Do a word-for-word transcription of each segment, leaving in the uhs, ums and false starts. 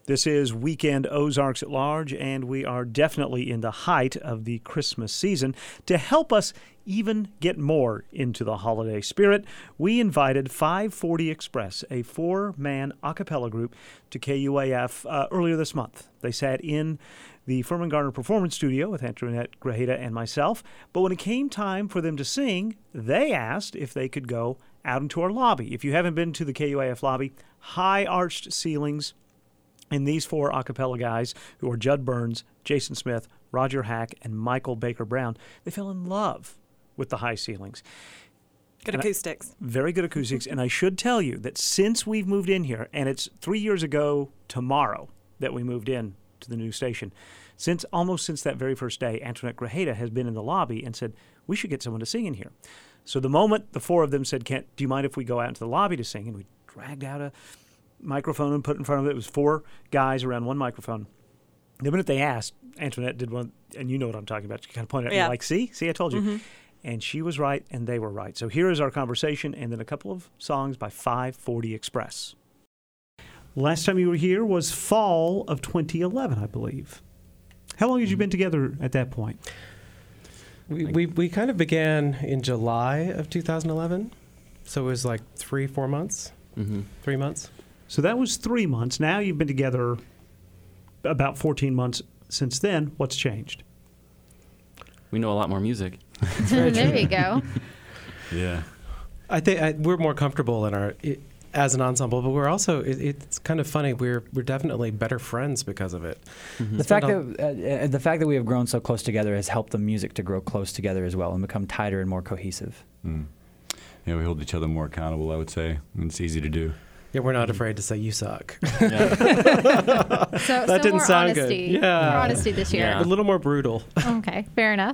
This is Weekend Ozarks at Large, and we are definitely in the height of the Christmas season. To help us even get more into the holiday spirit, we invited five forty Express, a four-man a cappella group, to K U A F uh, earlier this month. They sat in the Furman Garner Performance Studio with Antoinette Grajeda and myself, but when it came time for them to sing, they asked if they could go out into our lobby. If you haven't been to the K U A F lobby, high arched ceilings, and these four a cappella guys, who are Judd Burns, Jason Smith, Roger Hack, and Michael Baker Brown, they fell in love with the high ceilings. Good and acoustics. I, very good acoustics. And I should tell you that since we've moved in here, and it's three years ago tomorrow that we moved in to the new station, since almost since that very first day, Antoinette Grajeda has been in the lobby and said, we should get someone to sing in here. So the moment the four of them said, Kent, do you mind if we go out into the lobby to sing? And we dragged out a microphone and put it in front of it. It was four guys around one microphone. The minute they asked, Antoinette did one, and you know what I'm talking about. She kind of pointed at yeah. me like, see? See, I told you. Mm-hmm. And she was right, and they were right. So here is our conversation, and then a couple of songs by five forty Express. Last time you were here was fall of twenty eleven, I believe. How long had you been together at that point? We, we we kind of began in July of two thousand eleven, so it was like three, four months, mm-hmm. three months. So that was three months. Now you've been together about fourteen months since then. What's changed? We know a lot more music. There you go. Yeah. I think I, we're more comfortable in our it, as an ensemble, but we're also it, it's kind of funny. We're we're definitely better friends because of it. Mm-hmm. The fact that uh, the fact that we have grown so close together has helped the music to grow close together as well and become tighter and more cohesive. Mm. Yeah, we hold each other more accountable, I would say. And it's easy to do. Yeah, we're not afraid to say you suck. Yeah. so, that so didn't more sound honesty. good. Yeah, more honesty this year. Yeah. A little more brutal. Okay, fair enough.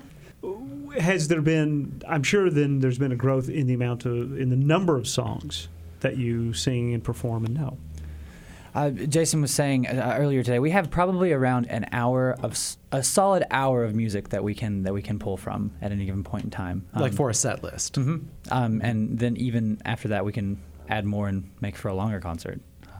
Has there been? I'm sure then there's been a growth in the amount of in the number of songs that you sing and perform and know. Uh, Jason was saying uh, earlier today, we have probably around an hour of s- a solid hour of music that we can that we can pull from at any given point in time, um, like for a set list. Mm-hmm. Um, and then even after that, we can add more and make for a longer concert.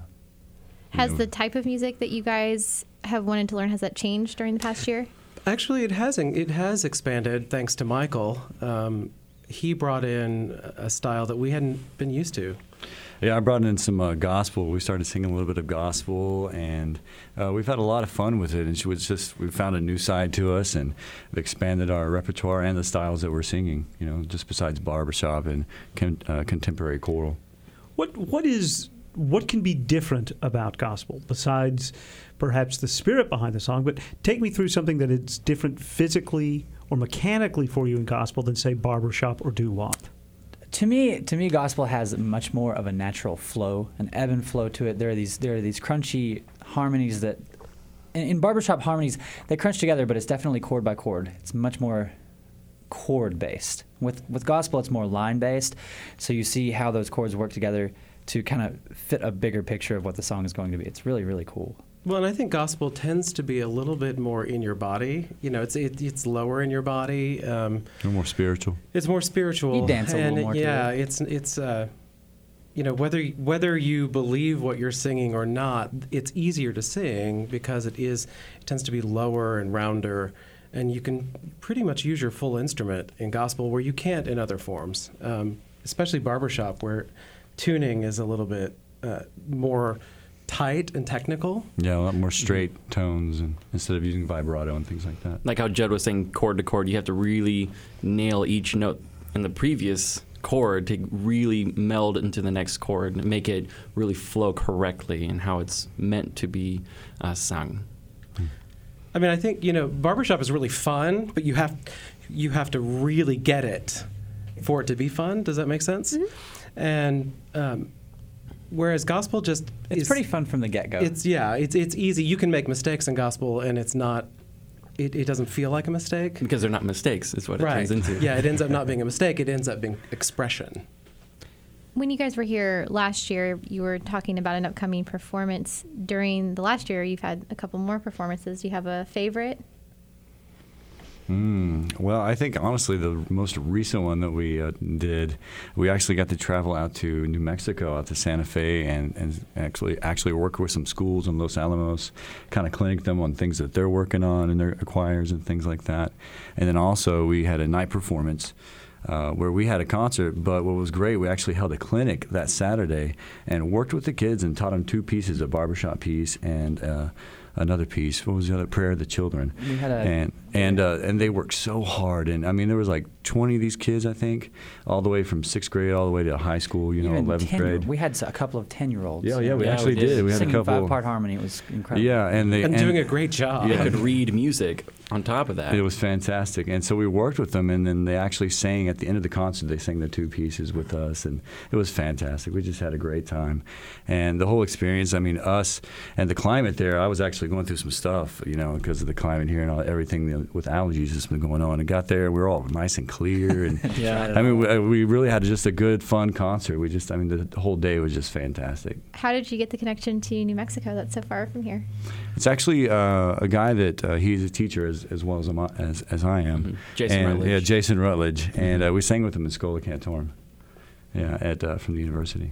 Has the type of music that you guys have wanted to learn, has that changed during the past year? Actually, it hasn't. It has expanded thanks to Michael. Um, he brought in a style that we hadn't been used to. Yeah, I brought in some uh, gospel. We started singing a little bit of gospel, and uh, we've had a lot of fun with it. And she was just we found a new side to us, and we've expanded our repertoire and the styles that we're singing. You know, just besides barbershop and con- uh, contemporary choral. What what is what can be different about gospel besides perhaps the spirit behind the song? But take me through something that is different physically or mechanically for you in gospel than say barbershop or doo-wop. To me, to me, gospel has much more of a natural flow, an ebb and flow to it. There are these there are these crunchy harmonies that in, in barbershop harmonies they crunch together, but it's definitely chord by chord. It's much more chord based. With with gospel, it's more line based. So you see how those chords work together to kind of fit a bigger picture of what the song is going to be. It's really, really cool. Well, and I think gospel tends to be a little bit more in your body. You know, it's it, it's lower in your body. Um, more spiritual. It's more spiritual. You dance a and little more. Yeah, to it. it's it's uh, you know whether whether you believe what you're singing or not, it's easier to sing because it is it tends to be lower and rounder, and you can pretty much use your full instrument in gospel where you can't in other forms, um, especially barbershop where tuning is a little bit uh, more tight and technical. Yeah, a lot more straight mm-hmm. tones and instead of using vibrato and things like that. Like how Judd was saying chord to chord, you have to really nail each note in the previous chord to really meld into the next chord and make it really flow correctly and how it's meant to be uh, sung. I mean, I think, you know, barbershop is really fun, but you have you have to really get it for it to be fun. Does that make sense? Mm-hmm. And um, whereas gospel just it's is, pretty fun from the get-go. It's yeah, it's it's easy. You can make mistakes in gospel, and it's not. It, it doesn't feel like a mistake because they're not mistakes. Is what it right. turns into. Yeah, it ends up not being a mistake. It ends up being expression. When you guys were here last year, you were talking about an upcoming performance. During the last year, you've had a couple more performances. Do you have a favorite? Mm, well, I think honestly the most recent one that we uh, did, we actually got to travel out to New Mexico, out to Santa Fe, and, and actually actually work with some schools in Los Alamos, kind of clinic them on things that they're working on in their choirs and things like that. And then also we had a night performance uh, where we had a concert, but what was great, we actually held a clinic that Saturday and worked with the kids and taught them two pieces, a barbershop piece and uh, another piece. What was the other? Prayer of the Children. We had a and and uh, and they worked so hard. And I mean, there was like twenty of these kids, I think, all the way from sixth grade all the way to high school. You know, even eleventh ten grade. We had a couple of ten-year-olds. Yeah, yeah, we Yeah, actually we did. did. We had singing a couple. five-part harmony. It was incredible. Yeah, and they And, doing a great job. They could read music on top of that. It was fantastic. And so we worked with them, and then they actually sang at the end of the concert. They sang the two pieces with us, and it was fantastic. We just had a great time. And the whole experience, I mean, us and the climate there, I was actually going through some stuff, you know, because of the climate here and all, everything you know, with allergies that's been going on. And got there, we were all nice and clear. And Yeah. I mean, we, we really had just a good, fun concert. We just, I mean, the whole day was just fantastic. How did you get the connection to New Mexico that's so far from here? It's actually uh, a guy that uh, he's a teacher as, as well as, I'm, as as I am. Mhm. Jason and, Rutledge. Yeah, Jason Rutledge, Mm-hmm. and uh, we sang with him in Schola Cantorum. Yeah, at uh, from the university.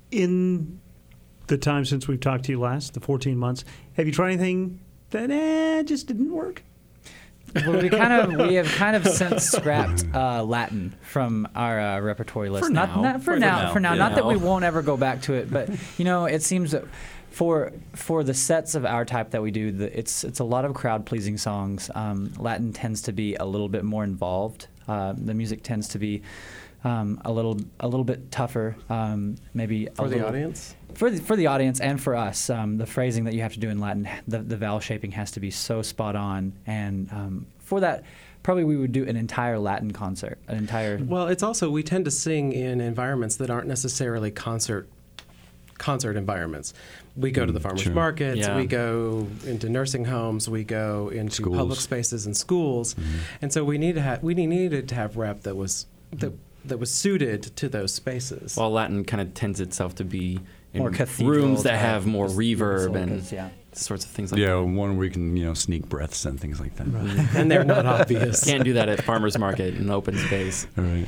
In the time since we've talked to you last, the fourteen months, have you tried anything that eh, just didn't work? Well, we kind of we have kind of since scrapped uh, Latin from our uh, repertory list. For not, now. not for, For now, now. for now. Yeah. Not that we won't ever go back to it, but you know, it seems that for for the sets of our type that we do, the, it's it's a lot of crowd pleasing songs. Um, Latin tends to be a little bit more involved. Uh, the music tends to be um, a little a little bit tougher. Um, maybe a For the little- audience? For the, for the audience and for us, um, the phrasing that you have to do in Latin, the, the vowel shaping has to be so spot on. And um, for that, probably we would do an entire Latin concert, an entire. Well, it's also, we tend to sing in environments that aren't necessarily concert concert environments. We go to the farmers Sure. markets, Yeah. we go into nursing homes, we go into Schools. public spaces and schools, and so we need to have we needed to have rep that was that, that was suited to those spaces. While Latin kind of tends itself to be in More cathedral rooms that type, have more just reverb and basilicas, yeah. sorts of things like Yeah, that. one where we can you know sneak breaths and things like that. and they're not obvious. Can't do that at farmers market in open space. All right.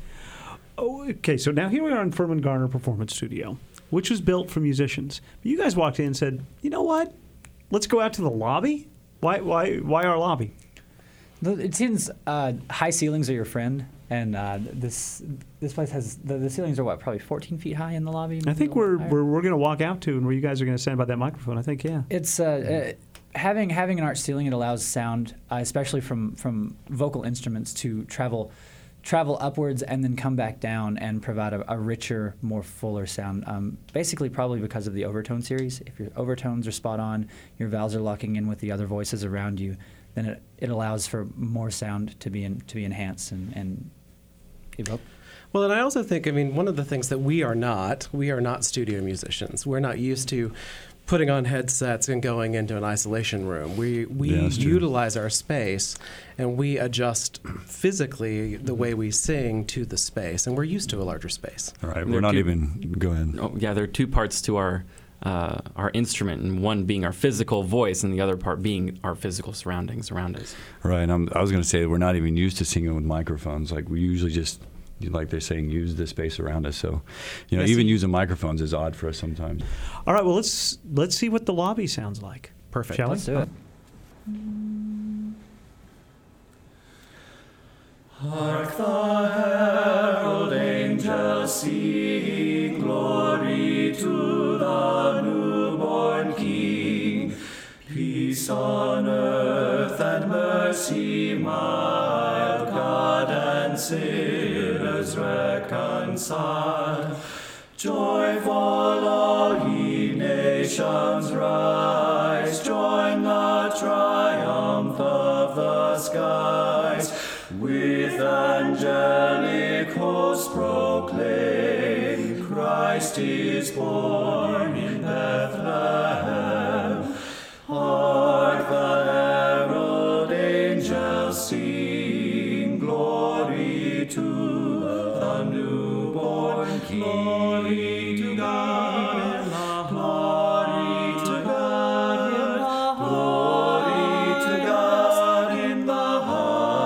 Oh, okay, so now here we are in Furman Garner Performance Studio, which was built for musicians. You guys walked in and said, you know what? Let's go out to the lobby. Why, why, why our lobby? The- It seems uh, high ceilings are your friend, and uh, this this place has the, the ceilings are what, probably fourteen feet high in the lobby. I maybe think a little we're higher? we're, we're going to walk out to, and where you guys are going to stand by that microphone. I think, yeah. It's uh, uh, having having an arch ceiling. It allows sound, uh, especially from from vocal instruments, to travel travel upwards and then come back down and provide a, a richer, more fuller sound. Um, basically, probably because of the overtone series. If your overtones are spot on, your vowels are locking in with the other voices around you, then it, it allows for more sound to be in, to be enhanced and, and evoke. Well, and I also think, I mean, one of the things that we are not, we are not studio musicians. We're not used to putting on headsets and going into an isolation room. We we Yeah, that's true. utilize our space and we adjust physically the way we sing to the space, and we're used to a larger space. All right. There We're are not two- even. Go ahead. Oh, yeah, there are two parts to our uh, our instrument, and one being our physical voice, and the other part being our physical surroundings around us. Right. I'm, I was going to say we're not even used to singing with microphones. Like we usually just, like they're saying, use the space around us. So, you know, Yeah, even see- using microphones is odd for us sometimes. All right, well, let's let's see what the lobby sounds like. Perfect. Shall we? Let's do it. Hark the herald angels sing, glory to the newborn King. Peace on earth and mercy mild, God and sinners reconciled. Joyful all ye nations rise, join the triumph of the skies. With angelic hosts proclaim, Christ is born in Bethlehem. Hark the herald angels sing, glory to the newborn King. Glory to God in the glory to God in the glory to God in the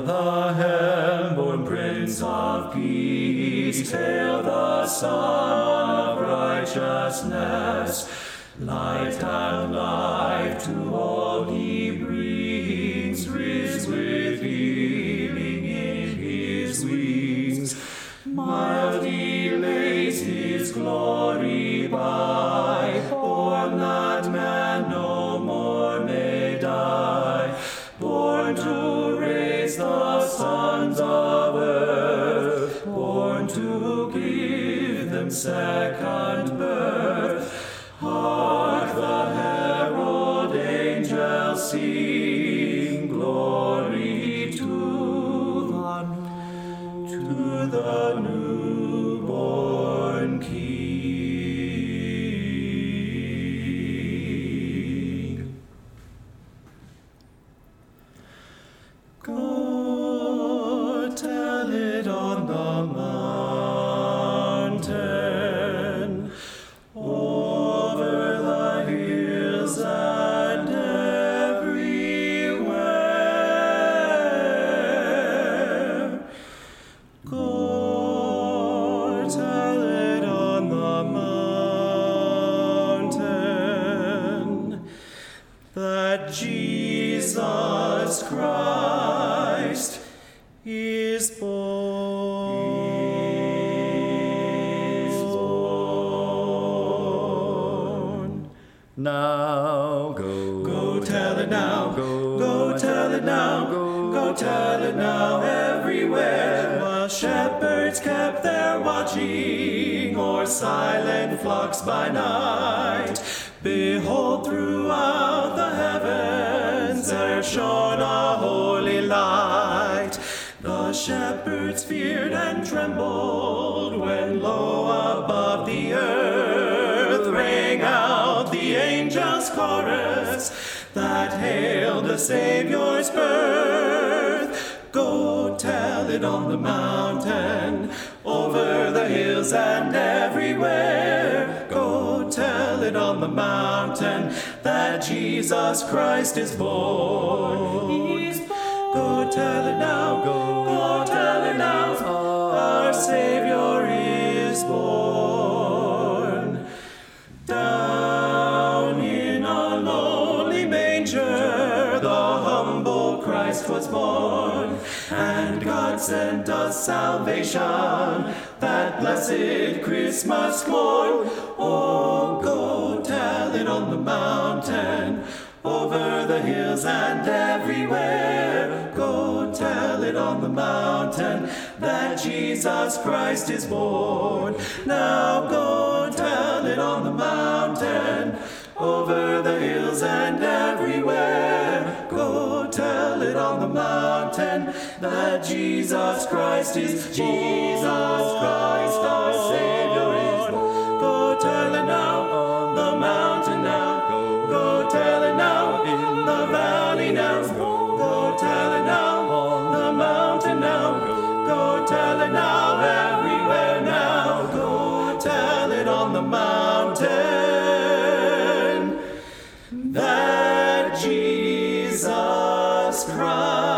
the heaven-born Prince of Peace. Hail the Son of Righteousness. Light and life to all he brings, risen with healing in his wings. Mildly lays his glory by, born that man no more may die, born to raise the sons of earth, born to give them second birth. Hark the herald angels sing, glory to the, to the newborn King. Go tell it on the mountain, over the hills and everywhere. Go tell it on the mountain that Jesus Christ is born. Now go, go tell it now, go, go tell it now, go, go tell it now everywhere. While shepherds kept their watching o'er silent flocks by night, behold, throughout the heavens there shone a holy light. The shepherds feared and trembled when low above the earth rang out the angels' chorus that hailed the Savior's birth. Go tell it on the mountain, over the hills and everywhere. Go tell it on the mountain that Jesus Christ is born. He's born. Go tell it now, go, go tell it now, our Savior is born. Down in a lowly manger, the humble Christ was born, and God sent us salvation, that blessed Christmas morn. Oh, go tell it on the mountain, over the hills and everywhere. Go tell it on the mountain that Jesus Christ is born. Now go tell it on the mountain, over the hills and everywhere. Go tell it on the mountain that Jesus Christ is born. Jesus Christ our Savior is born. Go tell it now on the mountain now. Go tell it now in the valley now. Go tell it now on the mountain now. Go tell it now everywhere now. Go tell it on the mountain that Jesus Christ